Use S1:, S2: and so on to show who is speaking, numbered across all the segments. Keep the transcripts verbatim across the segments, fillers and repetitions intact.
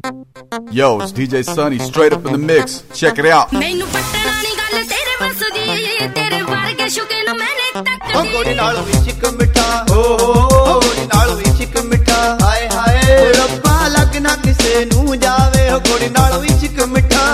S1: Yo, it's D J Sunny, straight up in the mix. Check it out.
S2: ਮੈਨੂੰ ਪਟਣਾ ਨਹੀਂ ਗੱਲ ਤੇਰੇ ਵਸਦੀ ਤੇਰੇ ਵਰਗੇ ਸ਼ੁਕੇ ਨਾ ਮੈਨੇ ਤੱਕ
S3: ਓ ਗੋੜੀ ਨਾਲ ਵੀ ਚਿਕ ਮਿੱਠਾ ਓ ਹੋ ਗੋੜੀ ਨਾਲ ਵੀ ਚਿਕ ਮਿੱਠਾ ਹਾਏ ਹਾਏ ਰੱਬਾ ਲੱਗ ਨਾ ਕਿਸੇ ਨੂੰ ਜਾਵੇ ਓ ਗੋੜੀ ਨਾਲ ਵੀ ਚਿਕ ਮਿੱਠਾ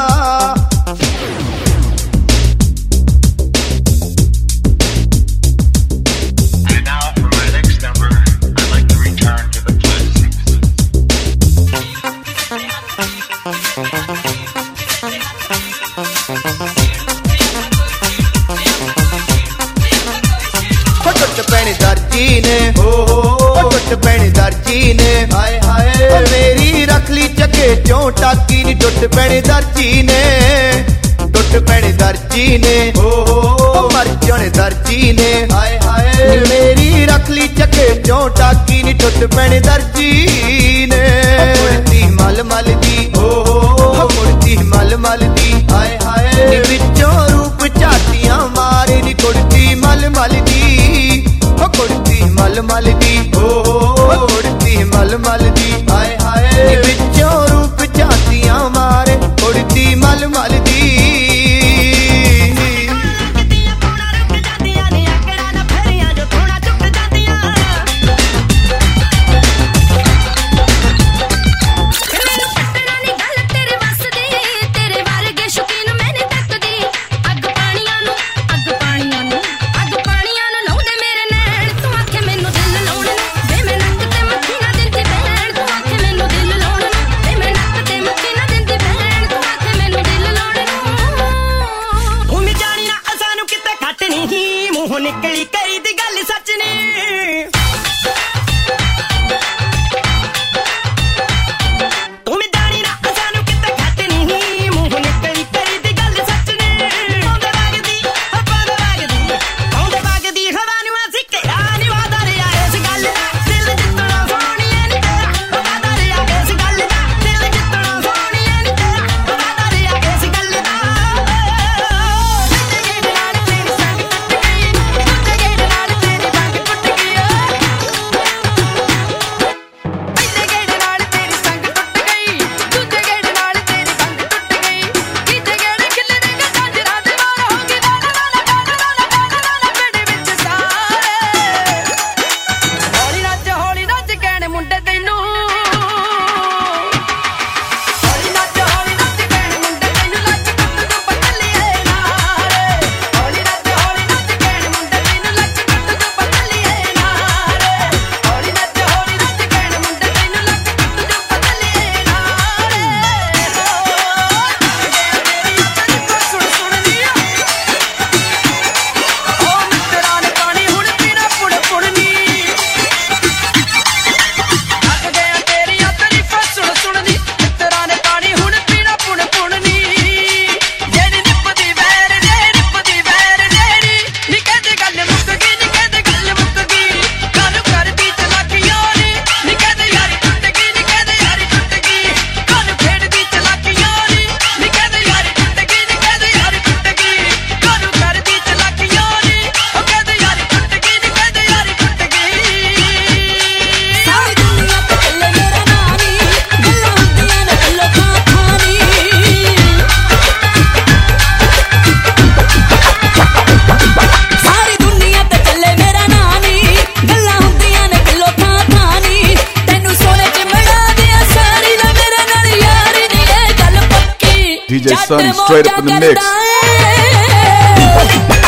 S3: पैने दर्जी ने हो हो टुट पैने दर्जी ने हाय हाय मेरी रख ली चके क्यों टाकी नी टुट पैने दर्जी ने टुट पैने दर्जी ने हो हो मर जाने दर्जी ने हाय हाय मेरी रख ली चके क्यों टाकी नी टुट पैने दर्जी ने मुड़ती मल मल दी हो हो मुड़ती मल मल दी हाय हाय विचों रूप झातियां मारे नी कुड़ती मल मल दी कुड़ती मल मल दी ओ कुड़ती मल मल दी हाय हाय विचों रूप झातियां मारे कुड़ती मल मल दी
S4: निकली करी दी गल सच ने तुम जानी ना सानू किते घट नहीं मुंह निकली करी दी गल सच ने औंदे वगदी अपने वगदी औंदे वगदी हवा नु असी किया नी वादा रे इस गल दा दिल जितना सोहणिया नी तेरा वादा रे इस गल दा दिल जितना सोहणिया नी तेरा वादा रे इस गल दा
S1: D J Sunny, straight up in the mix.